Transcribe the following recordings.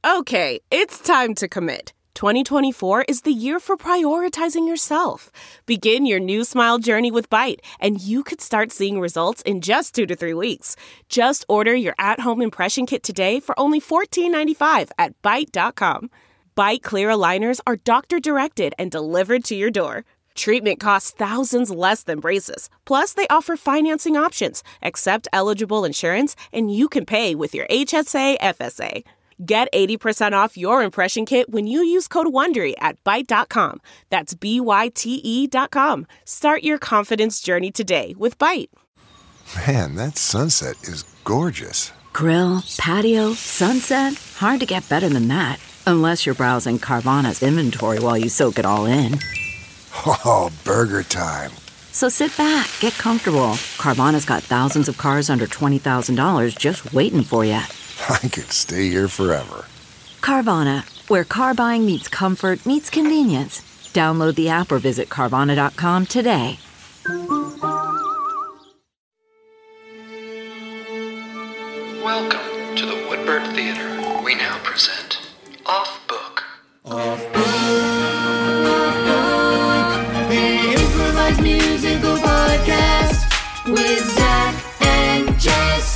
Okay, it's time to commit. 2024 is the year for prioritizing yourself. Begin your new smile journey with Byte, and you could start seeing results in just 2 to 3 weeks. Just order your at-home impression kit today for only $14.95 at Byte.com. Byte Clear aligners are doctor-directed and delivered to your door. Treatment costs thousands less than braces. Plus, they offer financing options, accept eligible insurance, and you can pay with your HSA FSA. Get 80% off your impression kit when you use code WONDERY at Byte.com. That's BYTE.com. Start your confidence journey today with Byte. Man, that sunset is gorgeous. Grill, patio, sunset. Hard to get better than that. Unless you're browsing Carvana's inventory while you soak it all in. Oh, burger time. So sit back, get comfortable. Carvana's got thousands of cars under $20,000 just waiting for you. I could stay here forever. Carvana, where car buying meets comfort, meets convenience. Download the app or visit Carvana.com today. Welcome to the Woodbird Theater. We now present Off Book. Off Book, the improvised musical podcast with Zach and Jess.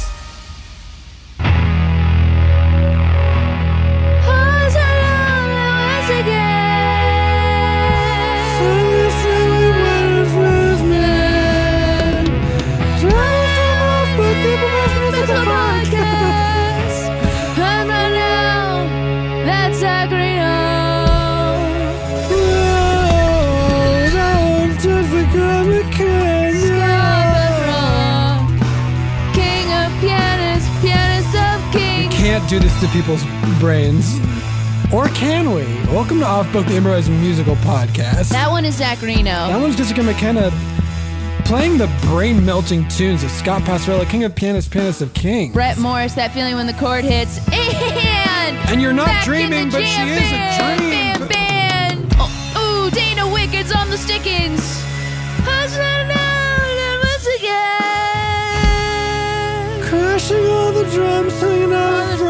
Do this to people's brains. Or can we? Welcome to Off Book, the improvised musical podcast. That one is Zach Reno. That one's Jessica McKenna playing the brain-melting tunes of Scott Passarella, king of pianists, pianist of kings. Brett Morris, that feeling when the chord hits. And you're not dreaming, but she is a dream. Band. Oh, Dana Wicked's on the stickings. Crashing all the drums, singing out of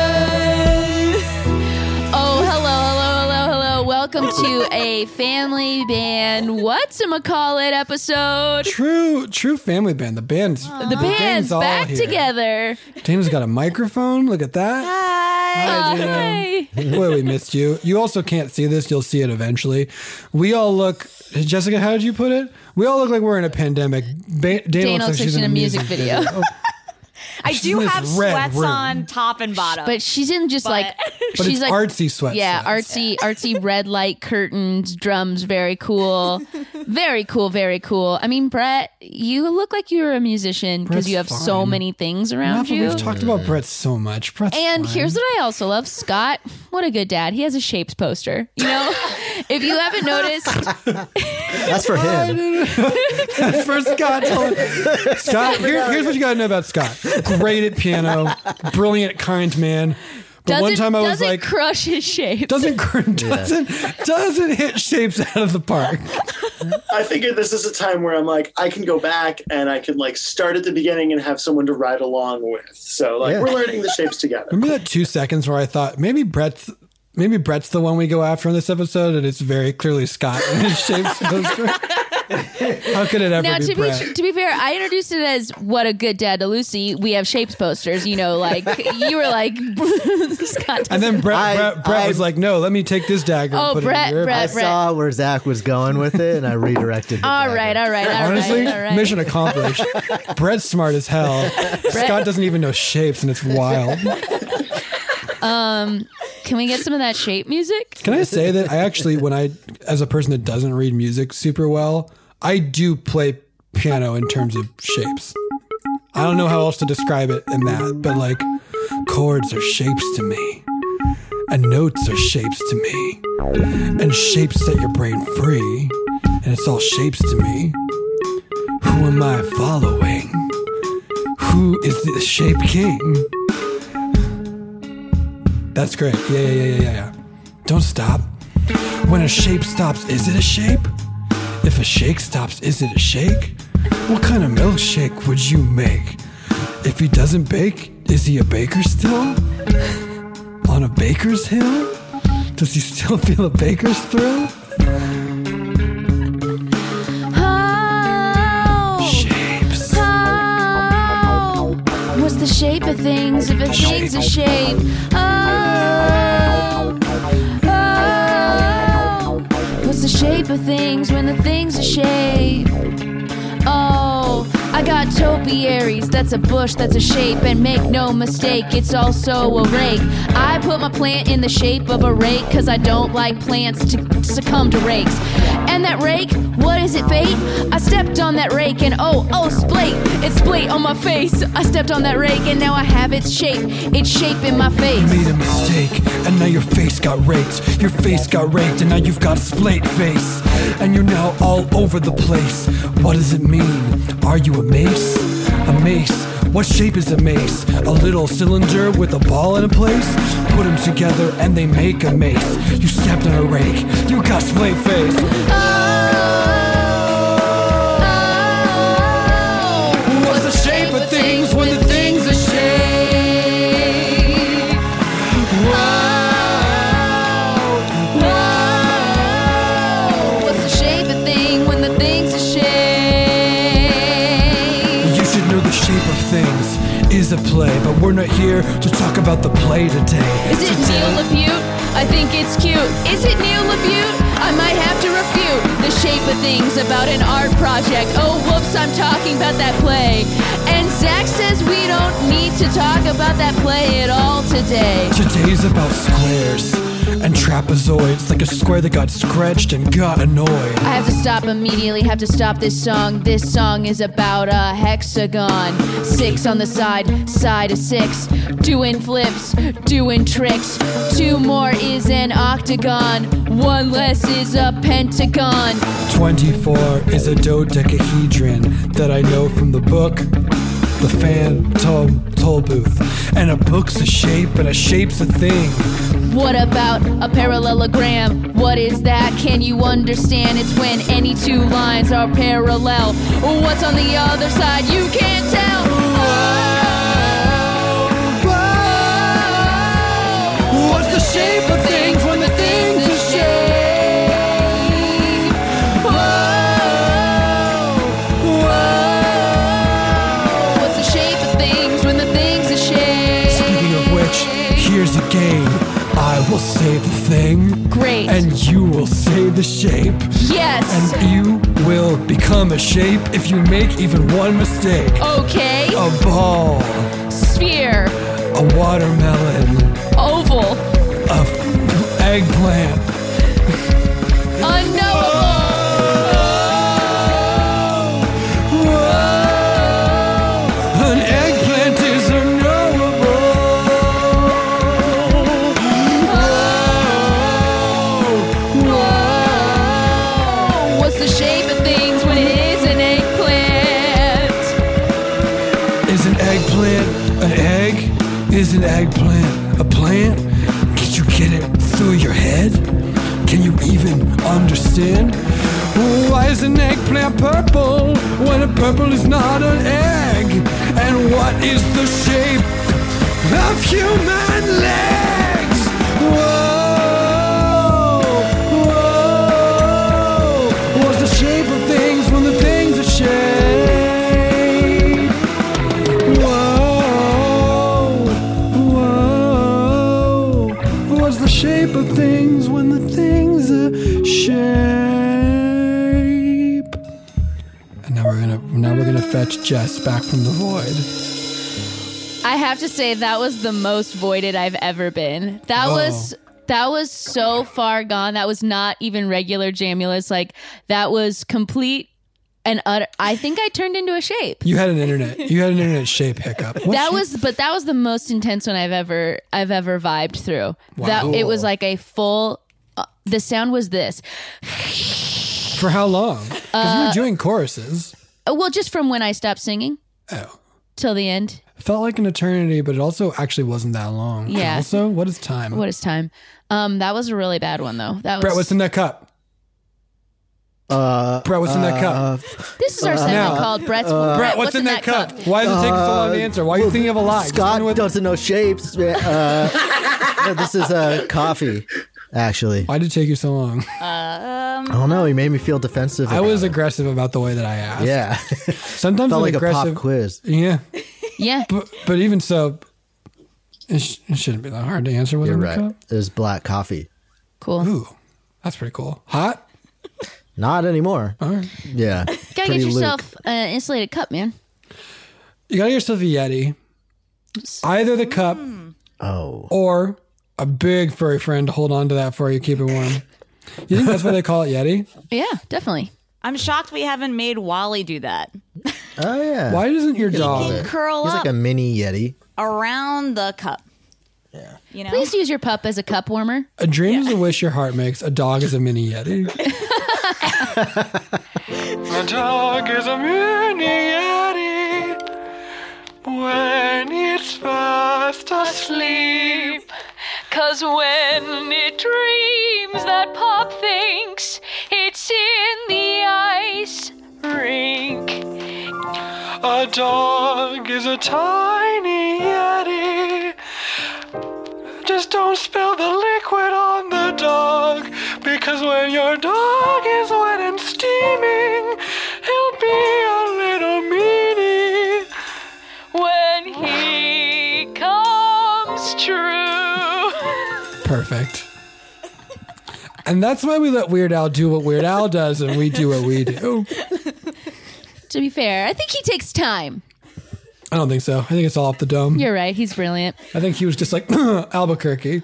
Oh, hello. Welcome to a family band whatchamacallit episode. True family band. The band's all back here. together. Dana's got a microphone. Look at that. Hi, Dana. Boy, we missed you. You also can't see this. You'll see it eventually. We all look... Jessica, how did you put it? We all look like we're in a pandemic. Dana looks like she's in a music video. I do have sweats on top and bottom. But she's in just but she's it's like artsy sweats. Yeah, artsy red light curtains, drums, very cool. Very cool. I mean, Brett, you look like you're a musician because you have so many things around you. We've talked about Brett so much. Brett's and fine. Here's what I also love. Scott, what a good dad. He has a Shapes poster. You know, if you haven't noticed. That's for him. That's for Scott. Scott, here's what you got to know about Scott. Great at piano, brilliant, kind man. But one time I was like, crush his shape. Doesn't hit shapes out of the park. I figured this is a time where I'm like, I can go back and I can like start at the beginning and have someone to ride along with. So we're learning the shapes together. Remember that 2 seconds where I thought maybe Brett's the one we go after in this episode, and it's very clearly Scott and his shapes poster. How could it ever now, be Brett? To be fair, I introduced it as what a good dad to Lucy. We have Shapes posters, you know, like you were like Scott. And then Brett was like, "No, let me take this dagger." Oh, and put Brett, it in I saw where Zach was going with it, and I redirected. All right. Honestly, mission accomplished. Brett's smart as hell. Scott doesn't even know shapes, and it's wild. Can we get some of that shape music? Can I say that I actually, as a person that doesn't read music super well, I do play piano in terms of shapes. I don't know how else to describe it in that, but like chords are shapes to me, and notes are shapes to me, and shapes set your brain free, and it's all shapes to me. Who am I following? Who is the shape king? That's great. Yeah. Don't stop. When a shape stops, is it a shape? If a shake stops, is it a shake? What kind of milkshake would you make? If he doesn't bake, is he a baker still? on a baker's hill? Does he still feel a baker's thrill? Shapes. What's the shape of things if a thing's a shape? What's the shape of things when the thing's a shape? Oh, I got topiaries, that's a bush, that's a shape. And make no mistake, it's also a rake. I put my plant in the shape of a rake, cause I don't like plants to succumb to rakes. And that rake, what is it, fate? I stepped on that rake and oh, splate. It's splate on my face. I stepped on that rake and now I have its shape. It's shape in my face. You made a mistake and now your face got raked. Your face got raked and now you've got a split face. And you're now all over the place. What does it mean? Are you a mace? A mace? What shape is a mace? A little cylinder with a ball in a place? Put them together and they make a mace. You stepped on a rake. You got split face. What's the shape of things when the thing's a shape? What's the shape of thing when the thing's a shape? You should know the shape of things is a play, but we're not here to talk about the play today. Is it Neil LaBute? I think it's cute. Is it Neil LaBute? I might have to refute the shape of things about an art project. Oh, whoops, I'm talking about that play. And Zach says we don't need to talk about that play at all today. Today's about squares and trapezoids, like a square that got scratched and got annoyed. I have to stop immediately, have to stop this song. This song is about a hexagon. 6 on the side, side of 6. Doing flips, doing tricks. 2 more is an octagon. 1 less is a pentagon. 24 is a dodecahedron that I know from the book The Phantom Toll Booth. And a book's a shape and a shape's a thing. What about a parallelogram? What is that? Can you understand? It's when any 2 lines are parallel. What's on the other side? You can't tell. What's the shape of things when the thing's a shape? What's the shape of things when the thing's a shape? Speaking of which, here's a game. I will say the thing. Great. And you will say the shape. Yes. And you will become a shape if you make even one mistake. Okay. A ball. Sphere. A watermelon. Oval. A eggplant. Unknowable. An eggplant is unknowable. What's the shape of things when it is an eggplant? Is an eggplant an egg? Is an eggplant a plant? Can you get it through your head? Can you even understand? Why is an eggplant purple when a purple is not an egg? And what is the shape of human legs? Whoa, whoa. What's the shape of things when the thing's a shape? Whoa, whoa. What's the shape of things when the thing's a shape? And now we're gonna fetch Jess back from the void. I have to say that was the most voided I've ever been. That was so far gone. That was not even regular Jamulus. Like that was complete and utter. I think I turned into a shape. You had an internet shape hiccup. That was the most intense one I've ever vibed through. Wow. It was like a full. The sound was this. For how long? Because you were doing choruses. Well, just from when I stopped singing. Oh. Till the end. Felt like an eternity, but it also actually wasn't that long. Yeah. Also, what is time? What is time? That was a really bad one though. That was. Brett, what's in that cup? Brett, what's in that cup? This is our segment called Brett, what's in that cup? Why does it take so long to answer? Why are you thinking of a lie? Scott doesn't know shapes. No, this is coffee, actually. Why did it take you so long? I don't know. He made me feel defensive. I was aggressive about the way that I asked. Yeah. Sometimes felt like aggressive, a pop quiz. Yeah. Yeah. But even so, it shouldn't be that hard to answer. You're in right. The cup. It was black coffee. Cool. Ooh, that's pretty cool. Hot? Not anymore. All right. Yeah. Gotta get yourself an insulated cup, man. You gotta get yourself a Yeti. Either the cup or a big furry friend to hold on to that for you, keep it warm. You think that's why they call it Yeti? Yeah, definitely. I'm shocked we haven't made Wally do that. Oh, yeah. Why doesn't your He dog can curl He's up like a mini Yeti. around the cup. Yeah. You know? Please use your pup as a cup warmer. A dream is a wish your heart makes. A dog is a mini Yeti. A dog is a mini Yeti when it's fast asleep. 'Cause when it dreams that Pop thinks it's in the ice rink. A dog is a tiny Yeti. Just don't spill the liquid on the dog, because when your dog is wet and steaming, he'll be a little meanie when he comes true. Perfect. And that's why we let Weird Al do what Weird Al does and we do what we do. To be fair, I think he takes time. I don't think so. I think it's all off the dome. You're right. He's brilliant. I think he was just like, Albuquerque.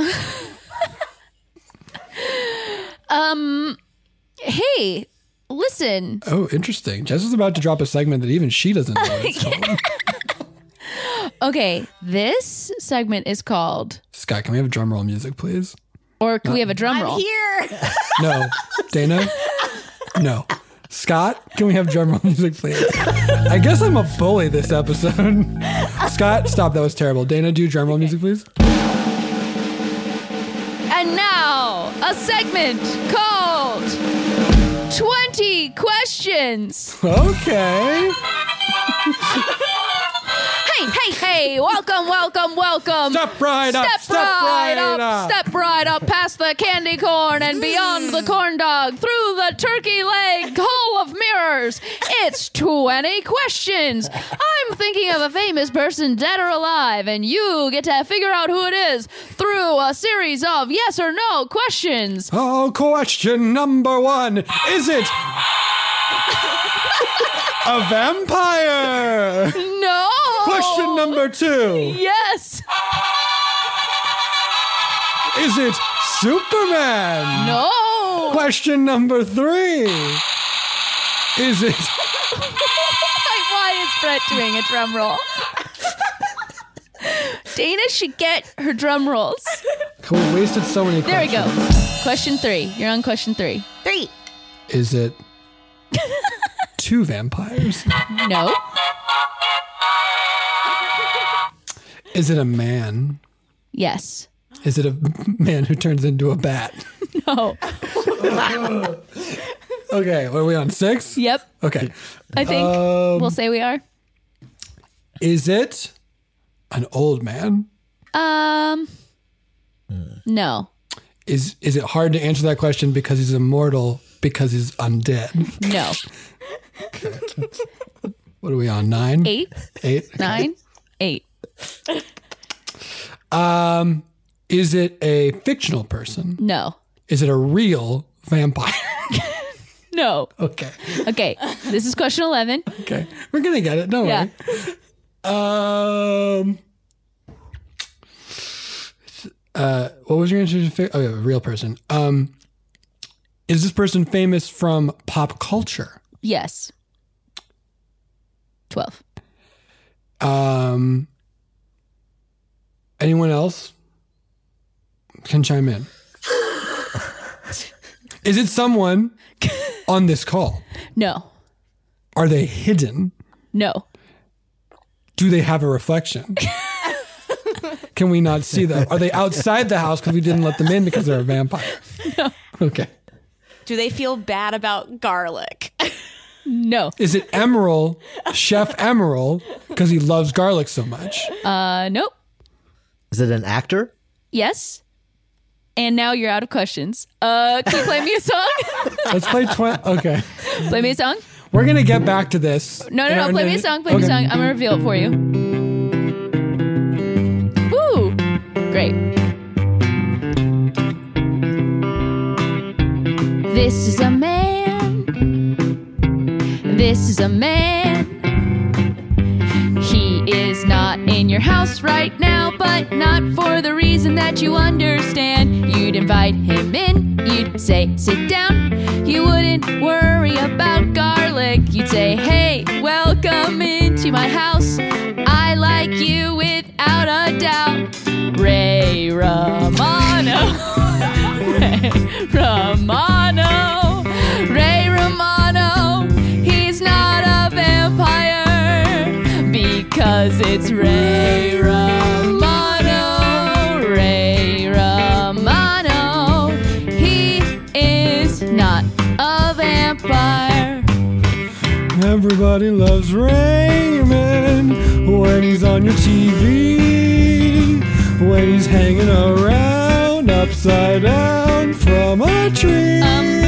Hey, listen. Oh, interesting. Jess is about to drop a segment that even she doesn't know. Okay, this segment is called... Scott, can we have drum roll music, please? Or can we have a drum roll? I'm here. No. Dana? No. Scott, can we have drum roll music, please? I guess I'm a bully this episode. Scott, stop. That was terrible. Dana, do drum roll music, please. And now, a segment called 20 Questions. Okay. Hey, welcome. Step right up. Step right up past the candy corn and beyond the corn dog, through the turkey leg hole of mirrors. It's 20 questions. I'm thinking of a famous person, dead or alive, and you get to figure out who it is through a series of yes or no questions. Oh, question number 1. Is it a vampire? No. Question number 2. Yes. Is it Superman? No. Question number 3. Is it... Why is Brett doing a drum roll? Dana should get her drum rolls. We wasted so many There questions. we go. Question 3. You're on question 3. 3. Is it 2 vampires? No. Is it a man? Yes. Is it a man who turns into a bat? No. Okay, what are we on, 6? Yep. Okay. I think we'll say we are. Is it an old man? No. Is it hard to answer that question because he's immortal, because he's undead? No. Okay. What are we on, 9? 8. 8? 9. 8. Is it a fictional person? No. Is it a real vampire? No. Okay. Okay. This is question 11. Okay. We're going to get it. Don't worry. What was your answer to a real person? Is this person famous from pop culture? Yes. 12. Anyone else can chime in? Is it someone on this call? No. Are they hidden? No. Do they have a reflection? Can we not see them? Are they outside the house because we didn't let them in because they're a vampire? No. Okay. Do they feel bad about garlic? No. Is it Emerald, Chef Emerald, because he loves garlic so much? Nope. Is it an actor? Yes. And now you're out of questions. Can you play me a song? Let's play okay. Play me a song? We're going to get back to this. No. Play me a song. Play me a song. I'm going to reveal it for you. Woo! Great. This is a man. This is a man. He is not in your house right now, but not for the reason that you understand. You'd invite him in, you'd say, sit down. You wouldn't worry about garlic. You'd say, hey, welcome into my house. I like you without a doubt. Ray Romano. Ray Romano. Ray Romano. He's not a vampire because it's Ray Romano. Ray Romano. He is not a vampire. Everybody loves Raymond when he's on your TV, when he's hanging around upside down from a tree.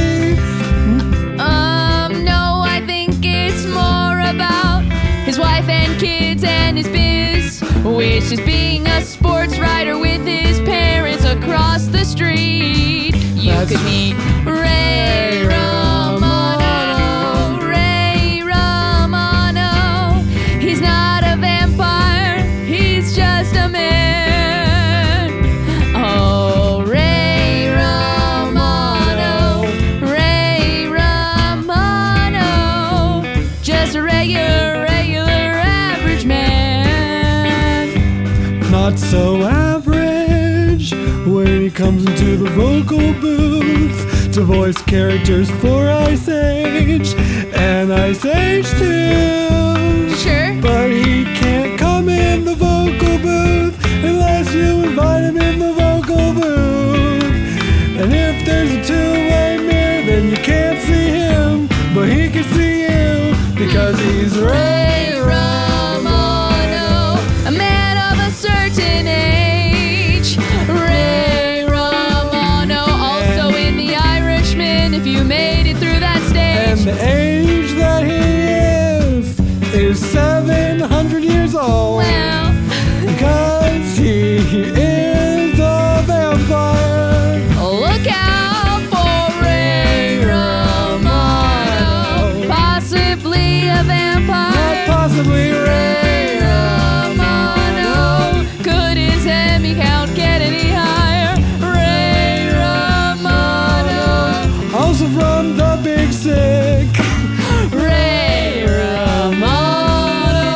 No, I think it's more about his wife and kids and his biz, which is being a sports writer with his parents across the street. You could meet Ray Romano. Ray Romano. He's not a vampire, he's just a man. Oh, Ray Romano. Ray Romano. Just a regular average man. Not so average when he comes into the vocal booth to voice characters for Ice Age and Ice Age 2. Sure. But he can't come in the vocal booth unless you invite him in the vocal booth. And if there's a two-way mirror, then you can't see him, but he can see you because he's Ray Romano, a man of a certain age. Ray Romano, also in The Irishman, if you made it through that And stage. the age that he is 700 years old. Well, Because he is a vampire. look out for Ray Romano, possibly a vampire. Not possibly Ray Romano, could his Emmy count get any higher? Ray Romano, also from The Big Sick. Ray Romano,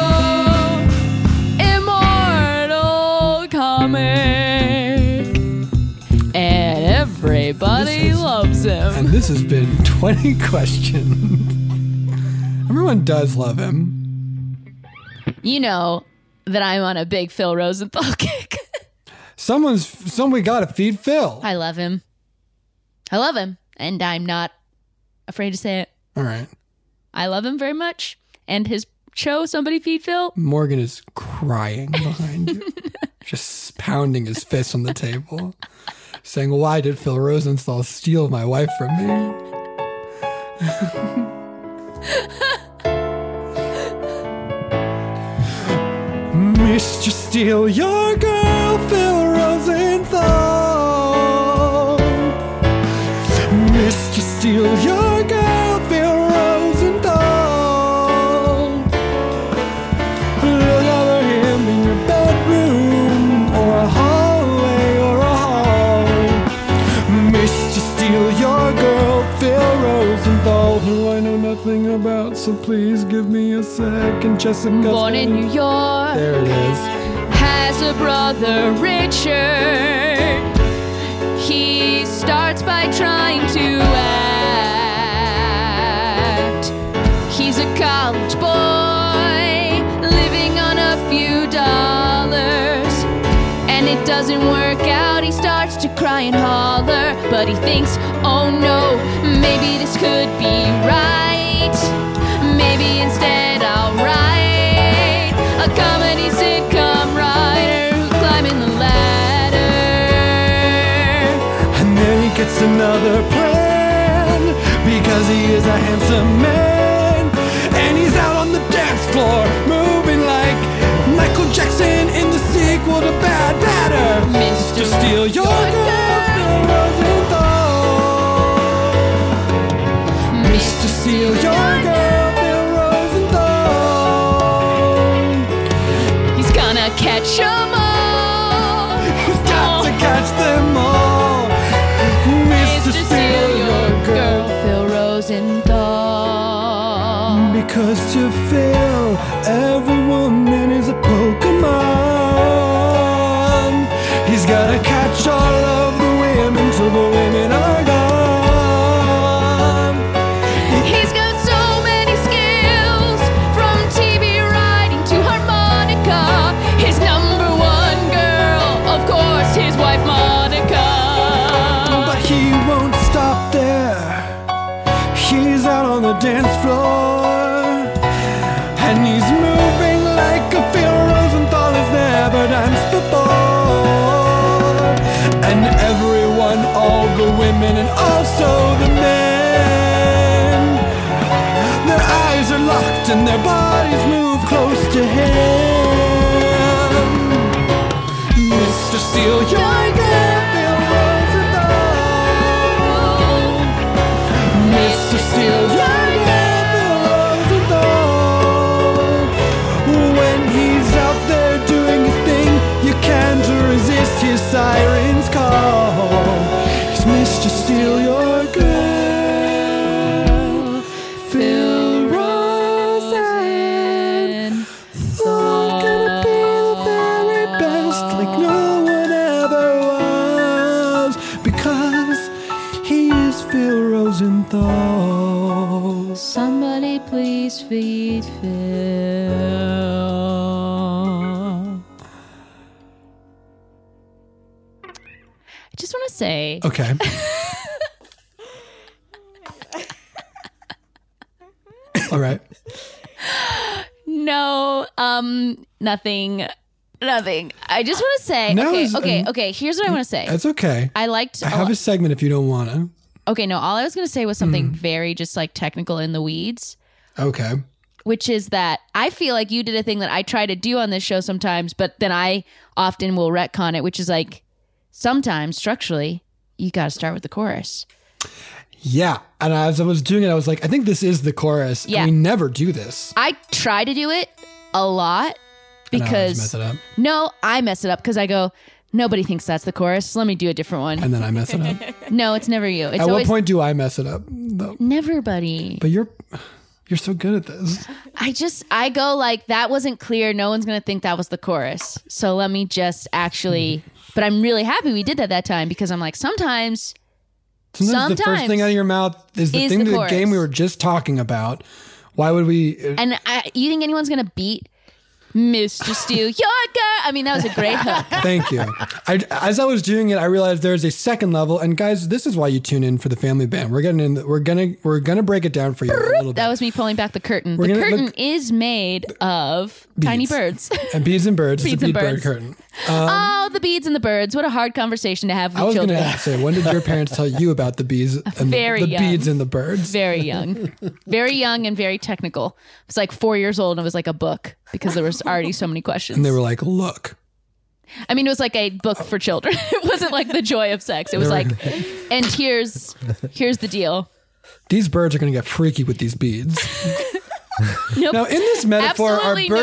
immortal comic, and everybody loves him. And this has been 20 questions. Everyone does love him. You know that I'm on a big Phil Rosenthal kick. Somebody got to feed Phil. I love him. And I'm not afraid to say it. All right. I love him very much. And his show, Somebody Feed Phil. Morgan is crying behind you, just pounding his fist on the table, saying, "Why did Phil Rosenthal steal my wife from me?" Mr. Steal Your Girl, Phil Rosenthal. Mr. Steal Your Girl, Phil Rosenthal. Look over him in your bedroom, or a hallway, or a hall. Mr. Steal Your Girl, Phil Rosenthal, who I know nothing about, so please give me a second. Jessica. Born in New York. There it is. Has a brother, Richard. He starts by trying to act. He's a college boy, living on a few dollars. And it doesn't work out, he starts to cry and holler. But but he thinks, oh no, maybe this could be right. Maybe instead I'll write a comedy sitcom writer who's climbing the ladder. And then he gets another plan because he is a handsome man. And he's out on the dance floor moving like Michael Jackson in the sequel to Bad Batter. Mr. Steal Your Girl, Phil Rosenthal. Mr. Steal Your Girl, Phil Rosenthal. He's gonna catch 'em all. He's got to catch them all. Mr. Steal Your Girl, Phil Rosenthal. Because to Phil, every woman is a Pokemon. He's gotta catch all of the women till the women are gone. He's got so many skills, from TV writing to harmonica. His number one girl, of course, his wife Monica. But he won't stop there. He's out on the dance floor. And he's moving like a Phil Rosenthal has never danced before. And everyone, all the women and also the men, their eyes are locked and their bodies move close to him. Mr. Steal Your Girl, Phil Rosenthal. Mr. Steal Your Girl. His siren's call. He's Mr. Steal Your Girl, Phil Rosenthal. Gonna be the very best, like no one ever was, because he is Phil Rosenthal. Somebody please feed Phil. I just want to say. Okay. All right. No, nothing. I just want to say. No, okay. Here's what I want to say. That's okay. I liked. I have a segment if you don't want to. Okay, no. All I was going to say was something very just like technical in the weeds. Okay. Which is that I feel like you did a thing that I try to do on this show sometimes, but then I often will retcon it, which is like sometimes structurally you got to start with the chorus. Yeah. And as I was doing it, I was like, I think this is the chorus. Yeah. And we never do this. I try to do it a lot because mess it up. No, I mess it up because I go, nobody thinks that's the chorus. Let me do a different one. And then I mess it up. No, it's never you. It's At always what point do I mess it up, though? Never, buddy. But you're so good at this. I go like, that wasn't clear. No one's going to think that was the chorus. So let me just actually, but I'm really happy we did that time because I'm like, sometimes the first thing out of your mouth is the thing to the game we were just talking about. Why would we? And you think anyone's going to beat Mr. Steal Your Girl? I mean, that was a great hook. Thank you. As I was doing it, I realized there's a second level. And guys, this is why you tune in for the Family Band. We're gonna break it down for you a little bit. That was me pulling back the curtain. The curtain is made of tiny birds. And beads and birds. Beads it's a and bead birds. bird curtain. The beads and the birds. What a hard conversation to have with I was children. going to say, when did your parents tell you about the bees and Very the young. beads and the birds? Very young. Very young and very technical. I was like 4 years old and it was like a book because there was already so many questions. And they were like, look. I mean, it was like a book for children. It wasn't like The Joy of Sex. It was like, and here's the deal. These birds are going to get freaky with these beads. Nope. Now, in this metaphor,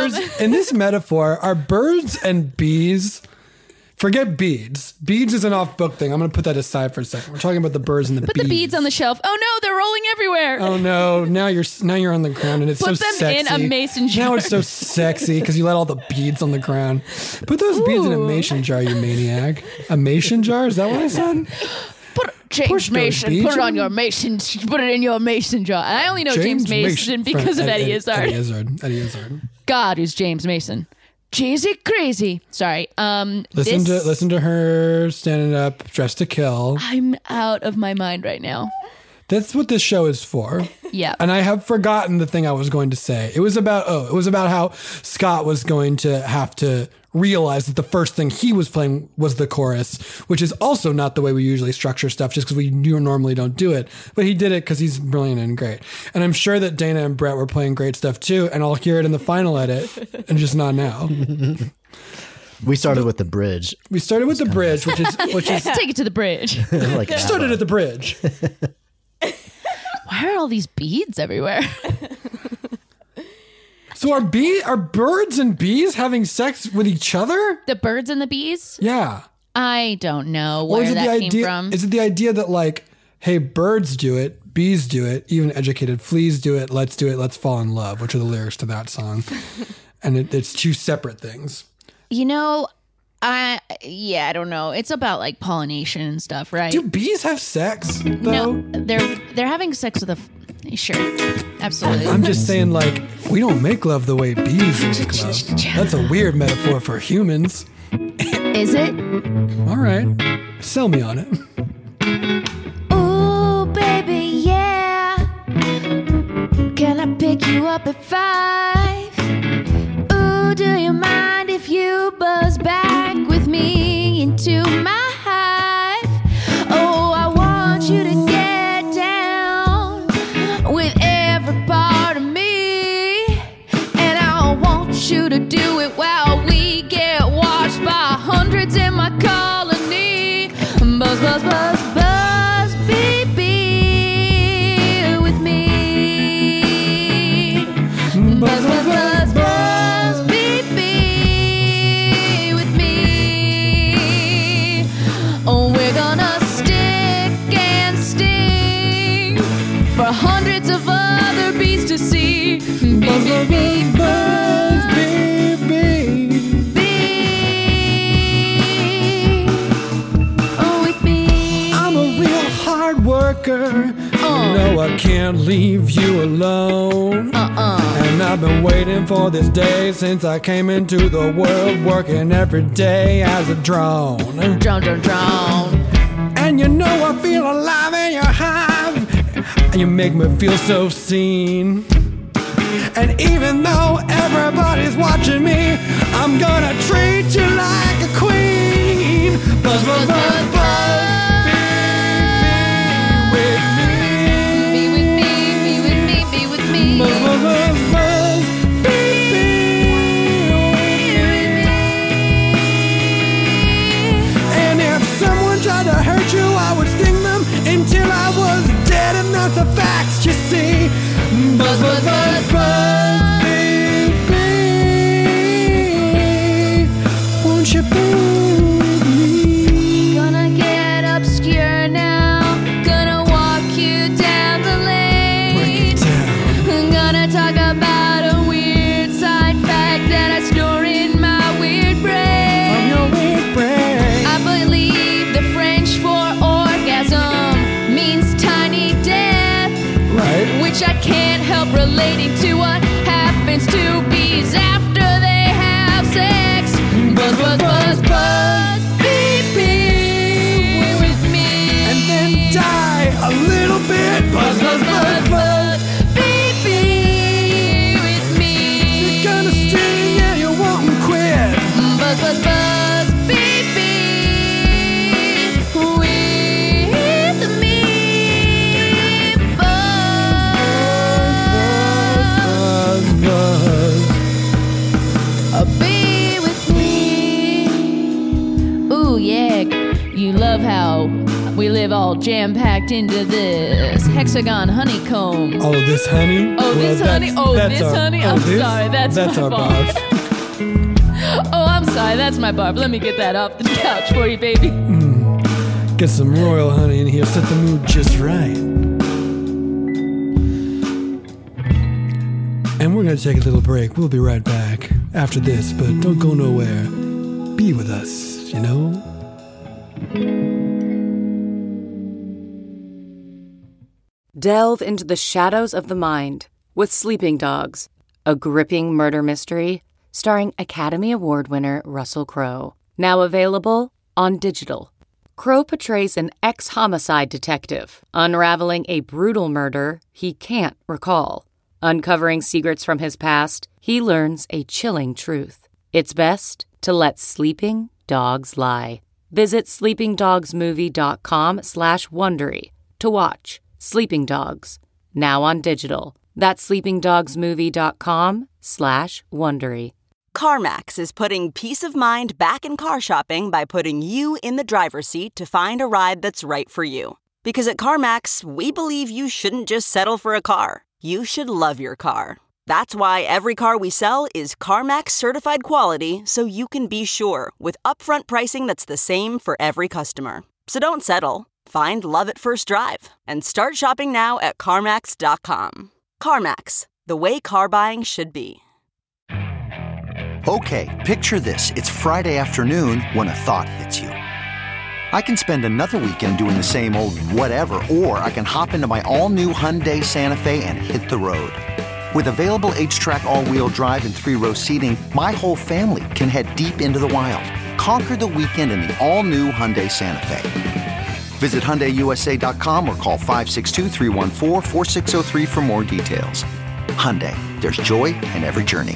are birds and bees? Forget beads. Beads is an off-book thing. I'm going to put that aside for a second. We're talking about the birds and the bees. Put the beads on the shelf. Oh no, they're rolling everywhere. Oh no! Now you're on the ground and it's Put so them sexy. in a mason jar. Now it's so sexy because you let all the beads on the ground. Put those beads in a mason jar, you maniac. A mason jar? Is that what I said? James Mason, put it on your mason. Put it in your mason jar. And I only know James Mason because of Eddie Izzard. Eddie Izzard. God, who's James Mason? Cheesy crazy. Sorry. Listen to her standing up, dressed to kill. I'm out of my mind right now. That's what this show is for. Yeah. And I have forgotten the thing I was going to say. It was about how Scott was going to have to realize that the first thing he was playing was the chorus, which is also not the way we usually structure stuff just because we normally don't do it. But he did it because he's brilliant and great. And I'm sure that Dana and Brett were playing great stuff too. And I'll hear it in the final edit and just not now. We started with the bridge. Which is take it to the bridge. Like started at the bridge. Why are all these beads everywhere? So are birds and bees having sex with each other? The birds and the bees? Yeah. I don't know where that came from. Is it the idea that like, hey, birds do it, bees do it, even educated fleas do it, let's fall in love, which are the lyrics to that song. And it's two separate things. You know, I don't know. It's about like pollination and stuff, right? Do bees have sex though? No, they're having sex with sure. Absolutely. I'm just saying, like, we don't make love the way bees make love. That's a weird metaphor for humans. Is it? All right. Sell me on it. Ooh, baby, yeah. Can I pick you up at 5? Ooh, do you mind if you buzz back with me into my hive? Oh, I want you to get down with every part of me, and I want you to do it while we get washed by hundreds in my colony. Buzz, buzz, buzz, buzz, baby, with me. Buzz, buzz, buzz, buzz, baby, with me. Oh, we're gonna stick and sting for hundreds of other bees to see. Buzz, buzz, buzz, buzz, baby. Oh, with me. I'm a real hard worker. No, I can't leave you alone. And I've been waiting for this day since I came into the world, working every day as a drone. Drone. And you know I feel alive in your hive. You make me feel so seen. And even though everybody's watching me, I'm gonna treat you like a queen. Buzz, buzz, buzz, buzz. Be with me. Be with me. Buzz, buzz, buzz, buzz. Baby. And if someone tried to hurt you, I would sting them until I was dead, and that's a fact, you see. Buzz, buzz, buzz, buzz, baby. Won't you be with me? Gonna get obscure now. Gonna walk you down the lane. Break it down. I'm gonna talk about a weird side fact that I store in my weird brain. From your weird brain. I believe the French for orgasm means tiny death, Right. which I can't help relating to what happens to bees after they have sex. Buzz, buzz, buzz, buzz, baby, with me. And then die a little bit. Buzz, buzz, buzz, buzz. Baby, with me. You're gonna sting and you won't quit. Buzz, buzz, buzz, baby, with me. Buzz, buzz. Be with me. Ooh, yeah. You love how we live all jam-packed into this hexagon honeycomb. Oh, this honey? Oh, this honey? Oh, that's this our- honey? oh, I'm this- sorry, that's my our fault. barf. Oh, I'm sorry, that's my barb. Let me get that off the couch for you, baby. Get some royal honey in here, set the mood just right. And we're going to take a little break. We'll be right back after this, but don't go nowhere. Be with us, you know? Delve into the shadows of the mind with Sleeping Dogs, a gripping murder mystery starring Academy Award winner Russell Crowe. Now available on digital. Crowe portrays an ex-homicide detective, unraveling a brutal murder he can't recall. Uncovering secrets from his past, he learns a chilling truth. It's best to let sleeping dogs lie. Visit sleepingdogsmovie.com/Wondery to watch Sleeping Dogs, now on digital. That's sleepingdogsmovie.com/Wondery. CarMax is putting peace of mind back in car shopping by putting you in the driver's seat to find a ride that's right for you. Because at CarMax, we believe you shouldn't just settle for a car. You should love your car. That's why every car we sell is CarMax certified quality, so you can be sure with upfront pricing that's the same for every customer. So don't settle. Find love at first drive and start shopping now at CarMax.com. CarMax, the way car buying should be. Okay, picture this. It's Friday afternoon when a thought hits you. I can spend another weekend doing the same old whatever, or I can hop into my all-new Hyundai Santa Fe and hit the road. With available H-Track all-wheel drive and 3-row seating, my whole family can head deep into the wild. Conquer the weekend in the all-new Hyundai Santa Fe. Visit HyundaiUSA.com or call 562-314-4603 for more details. Hyundai, there's joy in every journey.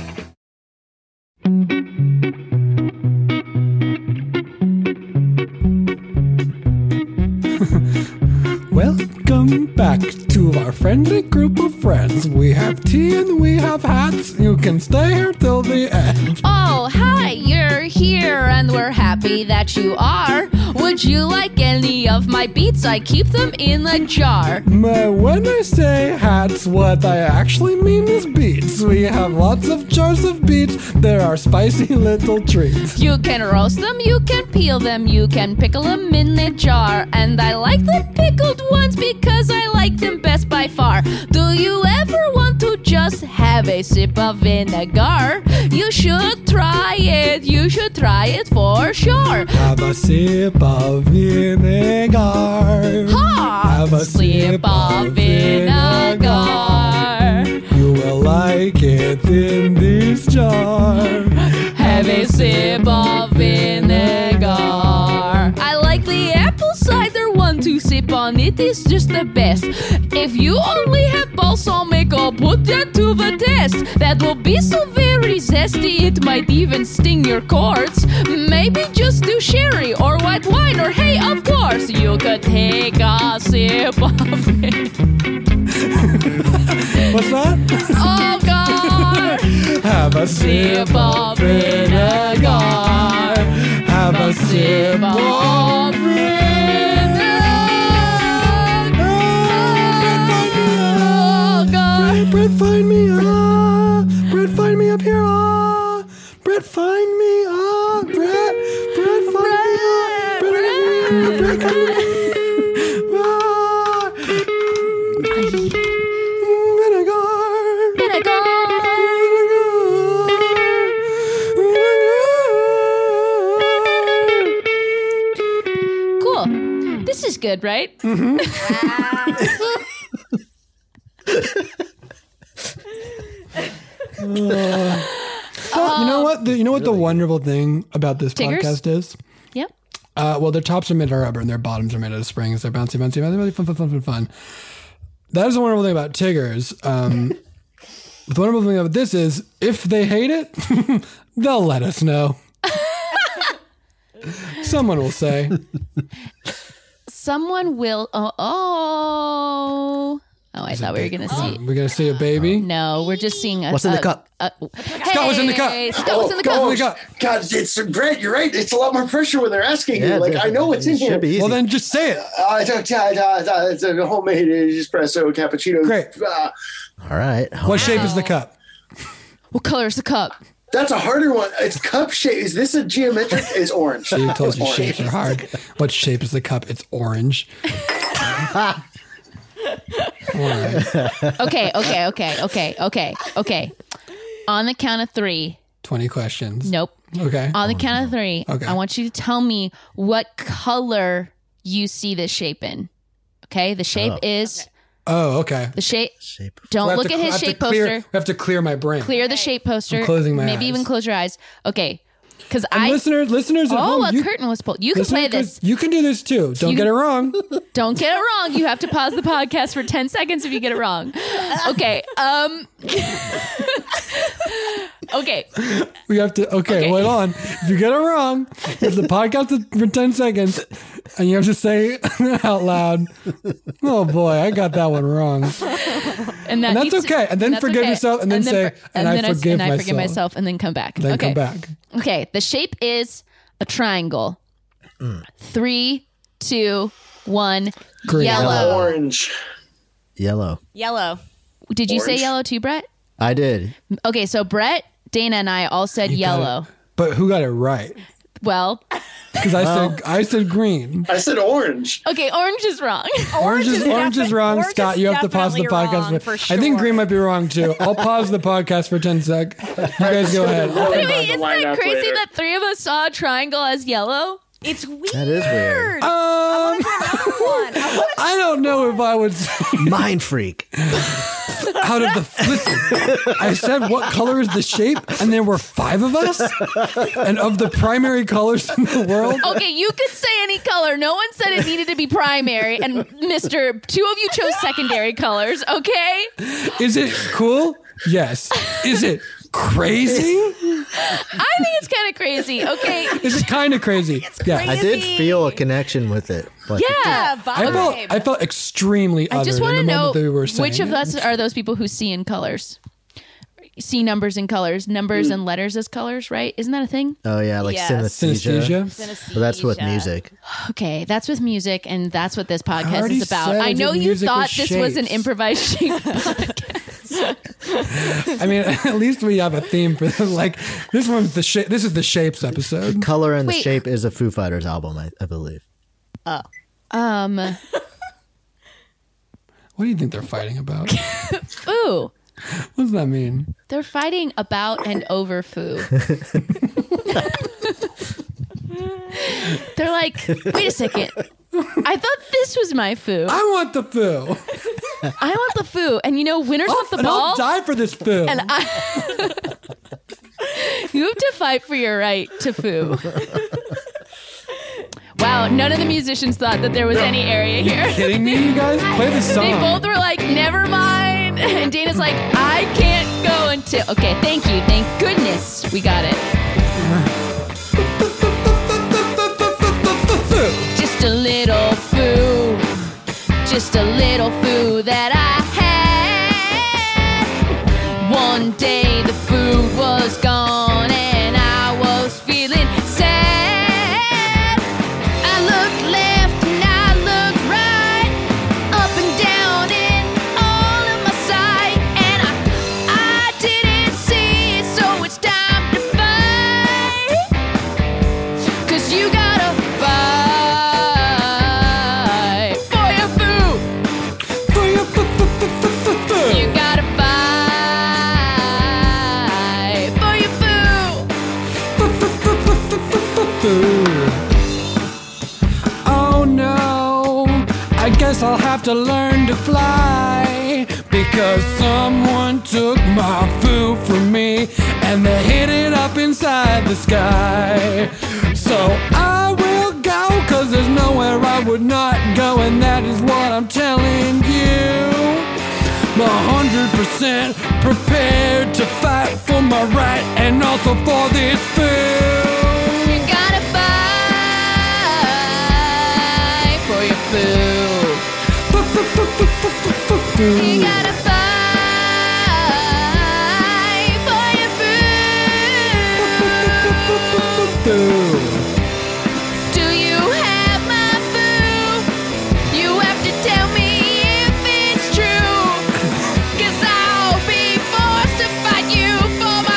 Welcome back to our friendly group of friends. We have tea and we have hats. You can stay here till the end. Oh, hi, you're here and we're happy that you are. Would you like any of my beats? I keep them in a jar. When I say hats, what I actually mean is beets. We have lots of jars of beets. There are spicy little treats. You can roast them, you can peel them, you can pickle them in a jar. And I like the pickled ones because I like them best by far. Do you ever want to just have a sip of vinegar? You should try it for sure. Have a sip of vinegar. Have a sip of vinegar. You will like it in this jar. Have a sip of vinegar. I like the apple cider one to sip on. It is just the best. If you only have balsamic, I'll put that to the test. That will be so very zesty, it might even sting your cords. Maybe just do sherry or white wine, or hey, of course, you could take a sip of it. What's that? Oh, God. Have a sip of vinegar. Have a sip of vinegar. Brett, find me, Brett, find me up here, Brett, find me, Brett, find me, Brett, come to me, Cool. This is good, right? Mm-hmm. You know what? You know what the wonderful thing about this podcast is? Yep. Well, their tops are made of rubber and their bottoms are made out of springs. They're bouncy, really fun. That is the wonderful thing about Tiggers. The wonderful thing about this is, if they hate it, they'll let us know. Someone will say. Someone will. Oh, I thought we were going to see. We're going to see a baby? No, we're just seeing What's in the cup? Scott was in the cup. Scott was in the cup. God, it's Brett. You're right. It's a lot more pressure when they're asking you. Like, I know what's in here. Well, then just say it. It's a homemade espresso cappuccino. Great. All right. What shape is the cup? What color is the cup? That's a harder one. It's cup shape. Is this a geometric? It's orange. She told you shapes are hard. What shape is the cup? It's orange. All right. Okay. On the count of 3. 20 questions. Nope. Okay. On the count of 3, okay. I want you to tell me what color you see this shape in. Okay? The shape is Oh, okay. The shape. Don't look at his shape poster. I have to clear my brain. Clear the shape poster. I'm closing my Maybe eyes. even close your eyes. Okay. Because listeners at home. A curtain was pulled. You can play this. You can do this too. Don't get it wrong. Don't get it wrong. You have to pause the podcast for 10 seconds if you get it wrong. Okay. Okay. We have to. Okay, wait on. If you get it wrong, if the podcast for 10 seconds, and you have to say out loud, "Oh boy, I got that one wrong," and that's okay. And then forgive yourself, and then say, "And I forgive myself," and then come back. Then come back. Okay. The shape is a triangle. 3, 2, 1. Green. Yellow. Orange. Yellow. Did you say Orange. yellow too, Brett? I did. Okay, so Brett, Dana, and I all said yellow. But who got it right? Well, because I said green. I said orange. Okay, orange is wrong. Orange is wrong. Scott, you have to pause the podcast. For sure. I think green might be wrong too. I'll pause the podcast for 10 seconds. You guys go ahead. Wait, isn't that crazy that 3 of us saw a triangle as yellow? It's weird. That is weird. I don't know if I would say mind freak. Out of the listen, I said what color is the shape, and there were 5 of us, and of the primary colors in the world. Okay, you could say any color. No one said it needed to be primary, and Mister, 2 of you chose secondary colors. Okay. Is it cool? Yes. Is it crazy? I think it's kind of crazy. Okay. Is it kind of crazy? Yeah. I did feel a connection with it. Like I felt extremely othered. I just want to in the know moment that we were saying which of it. us are those people who see in colors, see numbers in colors, numbers and letters as colors, right? Isn't that a thing? Oh yeah, like synesthesia. Well, that's with music. Okay, that's with music, and that's what this podcast already is about. said I know that you music thought was this was an shapes. improvised shape podcast. I mean, at least we have a theme for this. Like this one's the shape. This is the shapes episode. Color and the Wait. Shape is a Foo Fighters album, I believe. What What do you think they're fighting about? Foo. What does that mean? They're fighting about and over foo. They're like, wait a second. I thought this was my foo. I want the foo. I want the foo. And you know, winners want the and ball. I'll die for this foo. And you have to fight for your right to foo. Wow, none of the musicians thought that there was any area here. Are you kidding me, you guys? Play the song. They both were like, never mind. And Dana's like, I can't go until... Okay, thank you. Thank goodness we got it. Just a little foo. Just a little foo that I had. One day the food was gone and I was feeling sad. I looked left and I looked right, up and down and all of my sight, and I didn't see it, so it's time to fight. 'Cause you gotta fight for your food. For your foo. You gotta fight for your food. Oh no, I guess I'll have to learn to fly, because someone took my food from me and they hid it up inside the sky. So I will go, 'cause there's nowhere I would not go, and that is what I'm telling you. I'm 100% prepared to fight for my right and also for this food. You gotta fight for your food. You gotta fight for your food. Do you have my food? You have to tell me if it's true, 'cause I'll be forced to fight you for my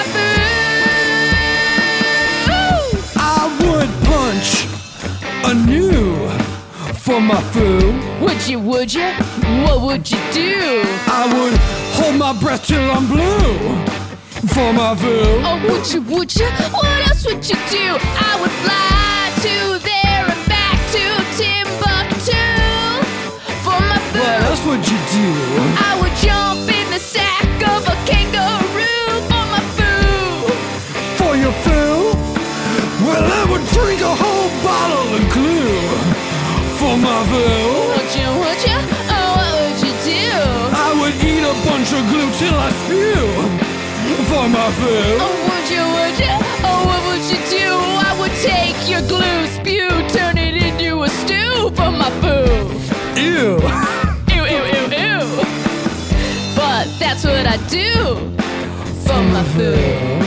food. I would punch anew for my food. Would you? What would you do? I would hold my breath till I'm blue for my food. Oh, would you? What else would you do? I would fly to there and back to Timbuktu for my food. What else would you do? I would jump in the sack of a kangaroo for my food. For your food? Well, I would drink a whole bottle of glue for my food. Would you? Oh, what would you do? I would eat a bunch of glue till I spew for my food. Oh, would you? Oh, what would you do? I would take your glue, spew, turn it into a stew for my food. Ew. Ew. But that's what I do for my food.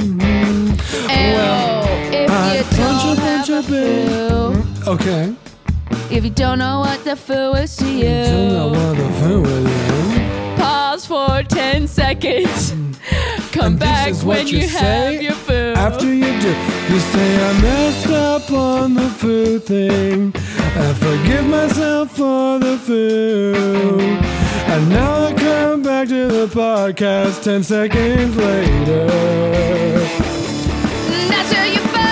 If you don't have a foo. Okay. If you don't know what the foo is to you. Don't know what the foo is. Pause for 10 seconds. Come And back this is what when you you have say your foo. After you do, you say I messed up on the foo thing. I forgive myself for the foo. And now I come back to the podcast 10 seconds later. That's where you fight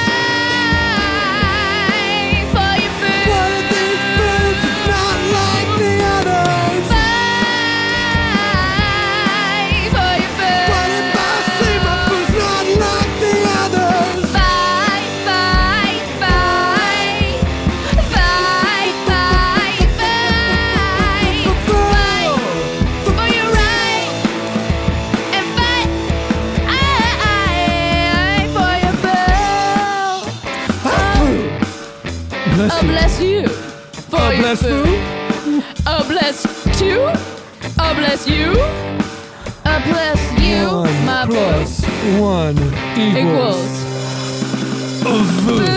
for your food. One of these foods is not like the others. Fight for your food. What if I say my food's not like the others? Fight for your right. And fight for your food. Bless you. Bless you for your Bless food. food. Bless two. Bless you. Bless you. One My plus one equals food.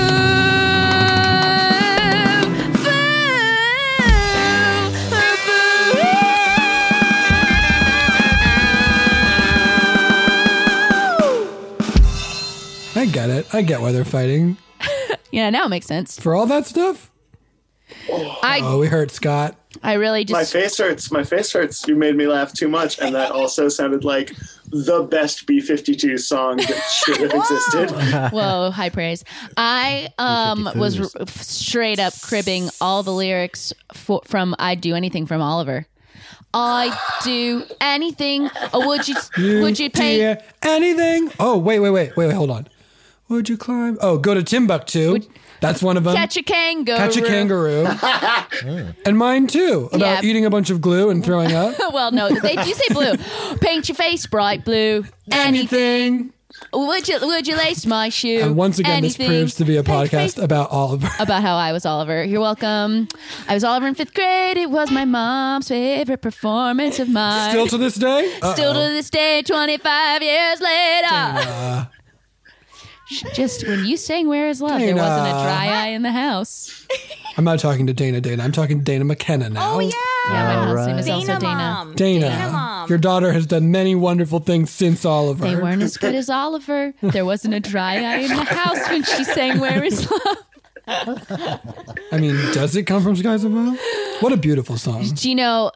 I get it. I get why they're fighting. Yeah, now it makes sense. For all that stuff? Oh, we hurt Scott. I really just... My face hurts. You made me laugh too much. And that also sounded like the best B-52 song that should have existed. Whoa, high praise. I was straight up cribbing all the lyrics from I'd Do Anything from Oliver. I'd do anything. Or would you pay... Dear anything? Oh, wait, hold on. Would you climb? Oh, go to Timbuktu. That's one of them. Catch a kangaroo. Catch a kangaroo. And mine too, about eating a bunch of glue and throwing up. Well, no, they do say blue. Paint your face bright blue. Anything. Would you lace my shoe? And once again, Anything. this proves to be a podcast about Oliver. About how I was Oliver. You're welcome. I was Oliver in 5th grade. It was my mom's favorite performance of mine. Still to this day? Still to this day, 25 years later. Just when you sang Where Is Love, there wasn't a dry eye in the house. I'm not talking to Dana. I'm talking to Dana McKenna now. Oh, yeah. Yeah, my mom's name is Dana also Dana. Mom. Dana, Mom. your daughter has done many wonderful things since Oliver. They weren't as good as Oliver. There wasn't a dry eye in the house when she sang Where Is Love. I mean, does it come from Skies Above? What a beautiful song. Do you know,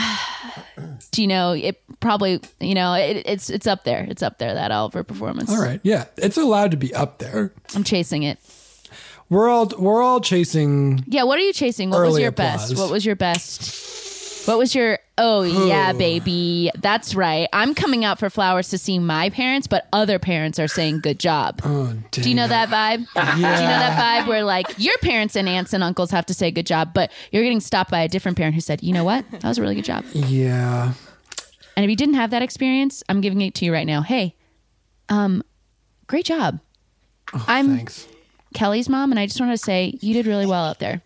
it probably, it's up there. It's up there, that Oliver performance. All right. Yeah. It's allowed to be up there. I'm chasing it. We're all chasing. Yeah. What are you chasing? What was early your applause. best? What was your best? What was your, oh yeah, baby. That's right. I'm coming out for flowers to see my parents, but other parents are saying good job. Oh, do you know that vibe? Yeah. Do you know that vibe where like your parents and aunts and uncles have to say good job, but you're getting stopped by a different parent who said, you know what? That was a really good job. Yeah. And if you didn't have that experience, I'm giving it to you right now. Hey, great job. Oh, I'm thanks. Kelly's mom, and I just want to say you did really well out there.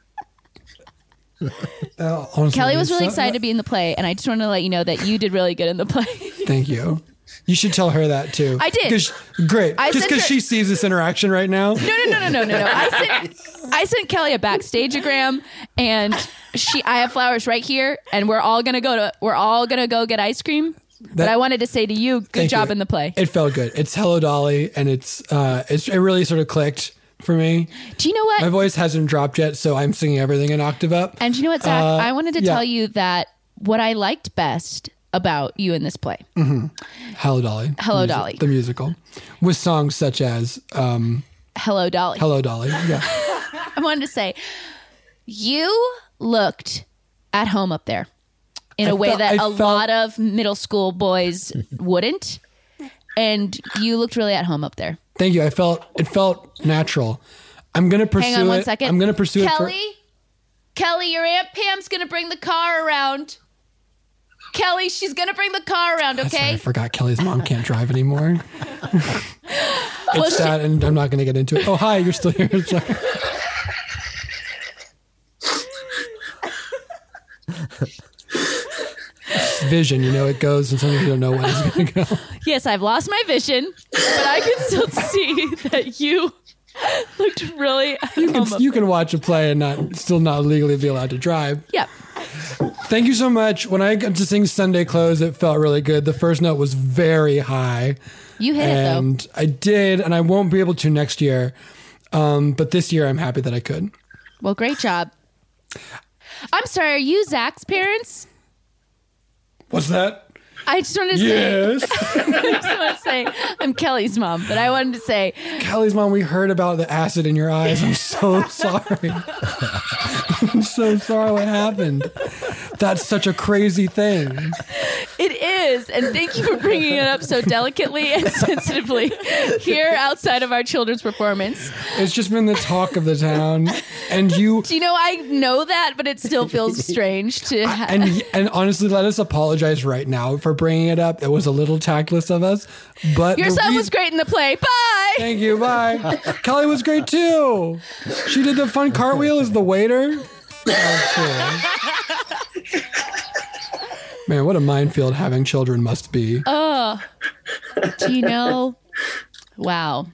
Honestly, Kelly was really excited to be in the play, and I just want to let you know that you did really good in the play. Thank you. You should tell her that too. I did. Great. I Just sent because her- she sees this interaction right now. No. I sent Kelly a backstageogram, and I have flowers right here, and we're all gonna go get ice cream. But I wanted to say to you, good Thank job you. in the play. It felt good. It's Hello Dolly, and it really sort of clicked for me. Do you know what? My voice hasn't dropped yet, so I'm singing everything an octave up. And do you know what, Zach? I wanted to yeah. tell you that what I liked best about you in this play. Mm-hmm. Hello Dolly. Hello Dolly. The musical. With songs such as Hello Dolly. Hello Dolly. Yeah. I wanted to say, you looked at home up there. in a way that a lot of middle school boys wouldn't. And you looked really at home up there. Thank you. It felt natural. I'm going to pursue it. Hang on 1 second. I'm going to pursue Kelly, your Aunt Pam's going to bring the car around. Kelly, she's going to bring the car around, okay? Sorry, I forgot Kelly's mom can't drive anymore. It's sad, and I'm not going to get into it. Oh, hi, you're still here. Sorry. Vision, it goes and sometimes you don't know when it's going to go. Yes, I've lost my vision, but I can still see that you looked really... You can watch a play and still not legally be allowed to drive. Yep. Thank you so much. When I got to sing Sunday Close, it felt really good. The first note was very high. You hit it, though. And I did, and I won't be able to next year. But this year, I'm happy that I could. Well, great job. I'm sorry, are you Zach's parents? What's that? I just wanted to say... Yes. I just want to say, I'm Kelly's mom, but I wanted to say... Kelly's mom, we heard about the acid in your eyes. I'm so sorry. I'm so sorry what happened. That's such a crazy thing. It is, and thank you for bringing it up so delicately and sensitively here outside of our children's performance. It's just been the talk of the town, and you... Do you know, I know that, but it still feels strange to... And honestly, let us apologize right now for bringing it up. It was a little tactless of us, but... Your son was great in the play. Bye! Thank you, bye. Kelly was great, too. She did the fun cartwheel as the waiter. That was cool. Man, what a minefield having children must be. Oh, do you know? Wow.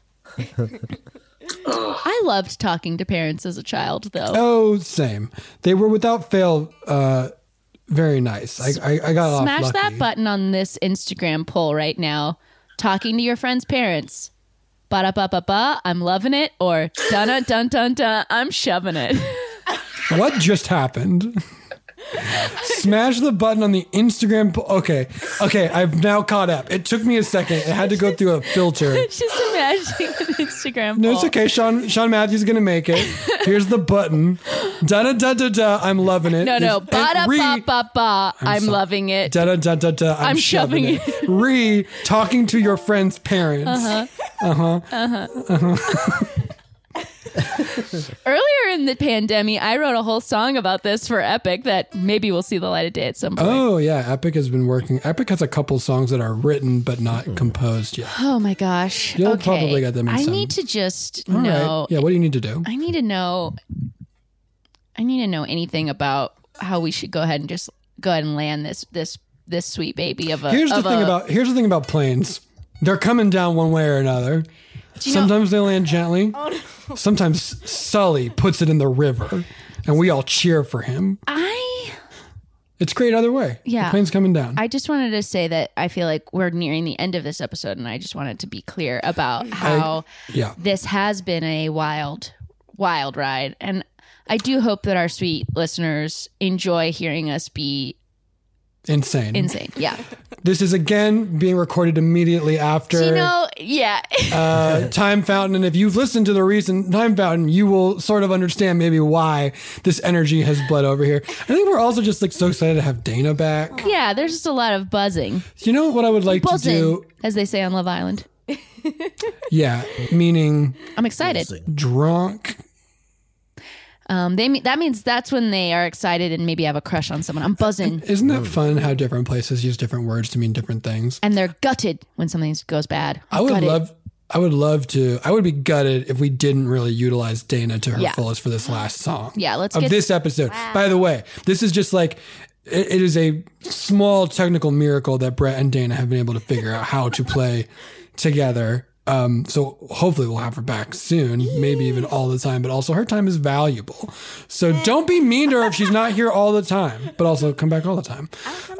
I loved talking to parents as a child, though. Oh, same. They were without fail very nice. I got off lucky. Smash that button on this Instagram poll right now. Talking to your friend's parents. Ba-da-ba-ba-ba, I'm loving it. Or dun-dun-dun-dun-dun, I'm shoving it. What just happened? Smash the button on the Instagram. Okay, I've now caught up. It took me a second. It had to go through a filter. Just imagining an Instagram poll. No, it's okay. Sean Matthews is going to make it. Here's the button. Da-da-da-da-da, I'm loving it. No. Ba-da-ba-ba-ba, I'm loving it. Da-da-da-da-da, I'm shoving it. Talking to your friend's parents. Earlier in the pandemic, I wrote a whole song about this for Epic that maybe will see the light of day at some point. Oh, yeah. Epic has been working. Epic has a couple songs that are written but not composed yet. Oh, my gosh. You'll probably get them in I some. need to just All know. Right. Yeah, what do you need to do? I need to know anything about how we should go ahead and land this sweet baby of a... Here's the thing about planes. They're coming down one way or another. Sometimes they land gently. Oh, no. Sometimes Sully puts it in the river, and we all cheer for him. It's great either way. Yeah. The plane's coming down. I just wanted to say that I feel like we're nearing the end of this episode, and I just wanted to be clear about how this has been a wild, wild ride. And I do hope that our sweet listeners enjoy hearing us be insane. Yeah. This is again being recorded immediately after Time Fountain. And if you've listened to the recent Time Fountain, you will sort of understand maybe why this energy has bled over here. I think we're also just so excited to have Dana back. Yeah, there's just a lot of buzzing. You know what I would like to do? As they say on Love Island. Yeah, meaning... I'm excited. Drunk. That means that's when they are excited and maybe have a crush on someone. I'm buzzing. Isn't that fun how different places use different words to mean different things? And they're gutted when something goes bad. I would be gutted if we didn't really utilize Dana to her fullest for this last song. Yeah, this episode. Wow. By the way, this is just like, it is a small technical miracle that Brett and Dana have been able to figure out how to play together. So hopefully we'll have her back soon, maybe even all the time, but also her time is valuable. So don't be mean to her if she's not here all the time, but also come back all the time.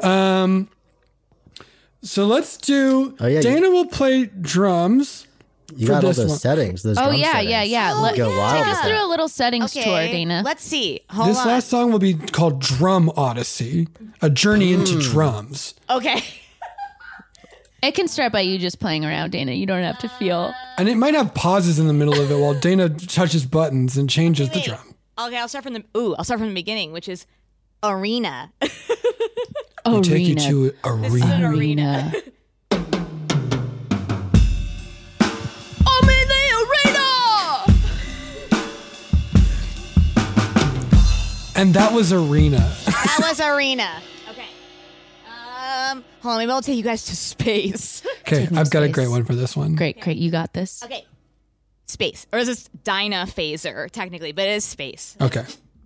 So let's do, Dana will play drums. You got all those settings. Those drum settings. Yeah. Go wild. Take us through a little settings tour, Dana. Let's see. This last song will be called Drum Odyssey, a journey into drums. Okay. It can start by you just playing around, Dana. You don't have to feel. And it might have pauses in the middle of it while Dana touches buttons and changes the drum. Okay, I'll start from the beginning, which is arena. We take you to Arena. I'm in the arena! And that was Arena. That was Arena. Okay. Hold on, maybe I'll take you guys to space. Okay, I've got a great one for this one. Great. You got this. Okay. Space. Or is this Dyna Phaser, technically, but it is space. Okay.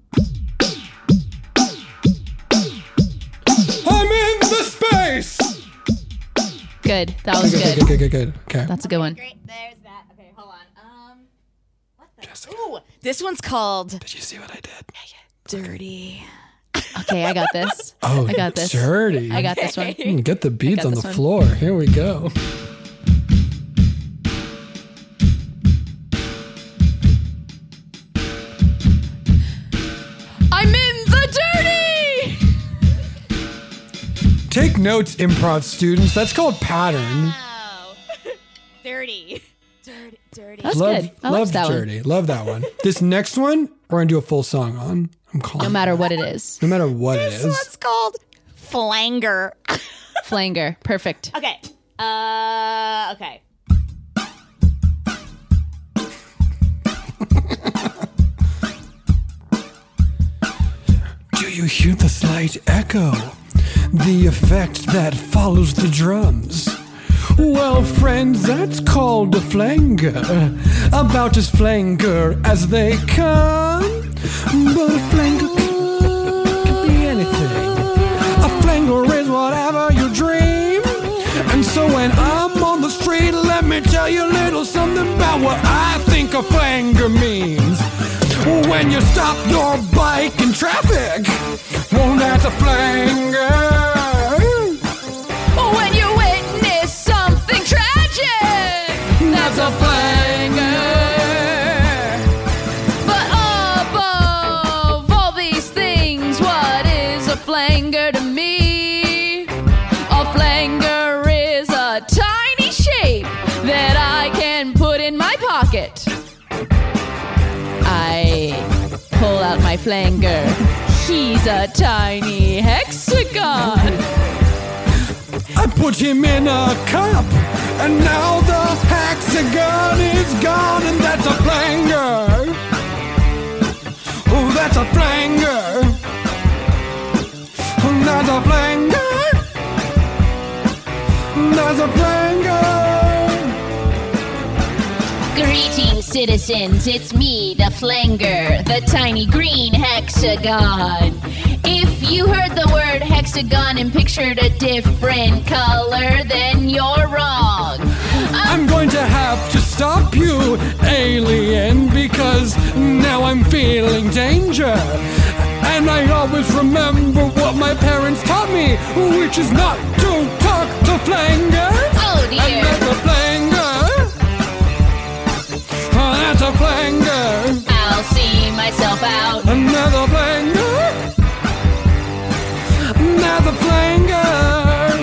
I'm in the space! Good. That was good. Good. Okay. That's a good one. Great. There's that. Okay, hold on. What the? Jessica. Ooh, this one's called... Did you see what I did? Dirty. Okay, I got this. Oh, I got this. Dirty. I got this one. Get the beads on the floor. Here we go. I'm in the dirty! Take notes, improv students. That's called pattern. Wow. Dirty. That's good. I love that dirty. one. Love that one. This next one, we're going to do a full song on. I'm calling No matter what it is. No matter what it is. This one's called Flanger. Flanger. Perfect. Okay. Okay. Do you hear the slight echo? The effect that follows the drums. Well, friends, that's called a flanger. About as flanger as they come. But a flanger can be anything. A flanger is whatever you dream. And so when I'm on the street, let me tell you a little something about what I think a flanger means. When you stop your bike in traffic, well, that's a flanger. When you witness something tragic, that's a flanger. But above all these things, what is a flanger to me? A flanger is a tiny shape that I can put in my pocket. I pull out my flanger. He's a tiny hexagon. I put him in a cup, and now the hexagon is gone, and that's a flanger. Oh, that's a flanger. That's a flanger. That's a flanger. Greetings, citizens, it's me, the flanger, the tiny green hexagon. If you heard the word hexagon and pictured a different color, then you're wrong. I'm going to have to stop you, alien, because now I'm feeling danger. And I always remember what my parents taught me, which is not to talk to flangers. Oh dear. And that's a flanger. That's a flanger. I'll see myself out. Another flanger. Another flanger.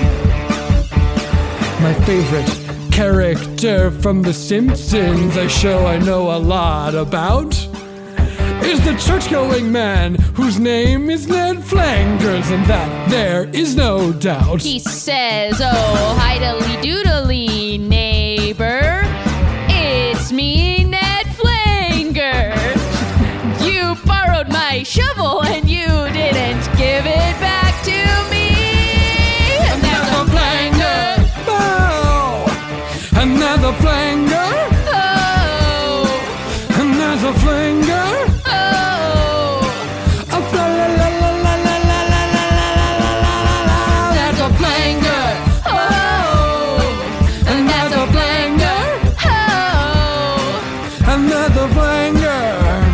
My favorite character from The Simpsons, a show I know a lot about, is the church-going man whose name is Ned Flangers, and that there is no doubt. He says, oh, hi-dally-doodly, neighbor. It's me, Ned Flanger. You borrowed my shovel and you didn't give it back to me. Another flanger. Oh, another flanger. Oh, another flanger. That's a flanger. Oh, and that's a flanger. Oh, another flanger.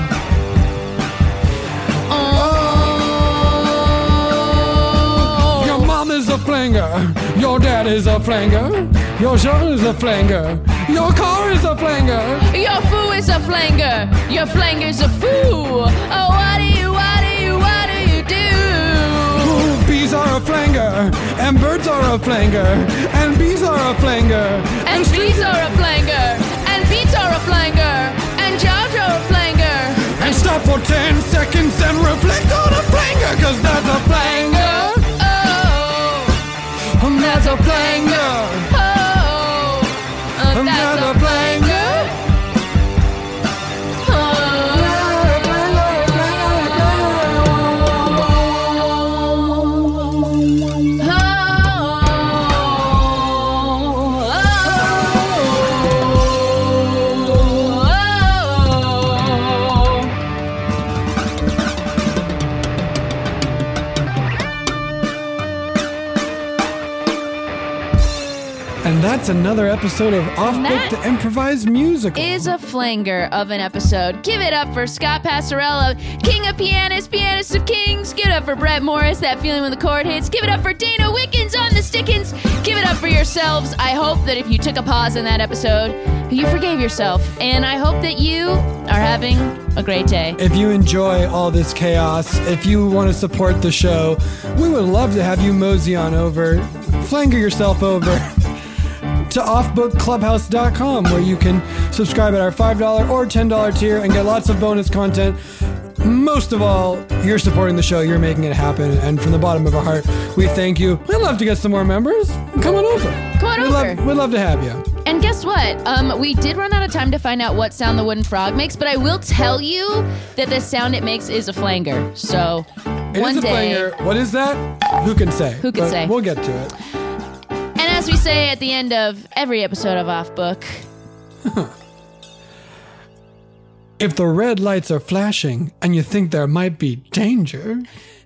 Oh, your mom is a flanger. Your dad is a flanger. Your son is a flanger. Your car is a flanger. Your foo is a flanger. Your flanger's a foo. Oh, what do you do? Bees are a flanger, and birds are a flanger, and bees are a flanger, and bees are a flanger, and beats are a flanger, and jobs are a flanger. And stop for 10 seconds and reflect on a flanger, cause that's a flanger. Oh. that's another episode of Off Book, the improvised musical. Is a flanger of an episode. Give it up for Scott Passarella, king of pianists, pianist of kings. Give it up for Brett Morris, that feeling when the chord hits. Give it up for Dana Wickens on the Stickins. Give it up for yourselves. I hope that if you took a pause in that episode, you forgave yourself. And I hope that you are having a great day. If you enjoy all this chaos, if you want to support the show, we would love to have you mosey on over, flanger yourself over to offbookclubhouse.com, where you can subscribe at our $5 or $10 tier and get lots of bonus content. Most of all, you're supporting the show, you're making it happen, and from the bottom of our heart, we thank you. We'd love to get some more members. Come on over. We'd love to have you. And guess what? We did run out of time to find out what sound the wooden frog makes, but I will tell you that the sound it makes is a flanger. So one day, flanger. What is that? Who can say? Who can say? We'll get to it. And as we say at the end of every episode of Off Book, if the red lights are flashing and you think there might be danger,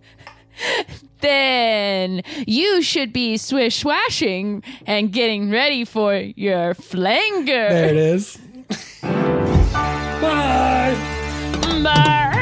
then you should be swish-swashing and getting ready for your flanger. There it is. Bye. Bye.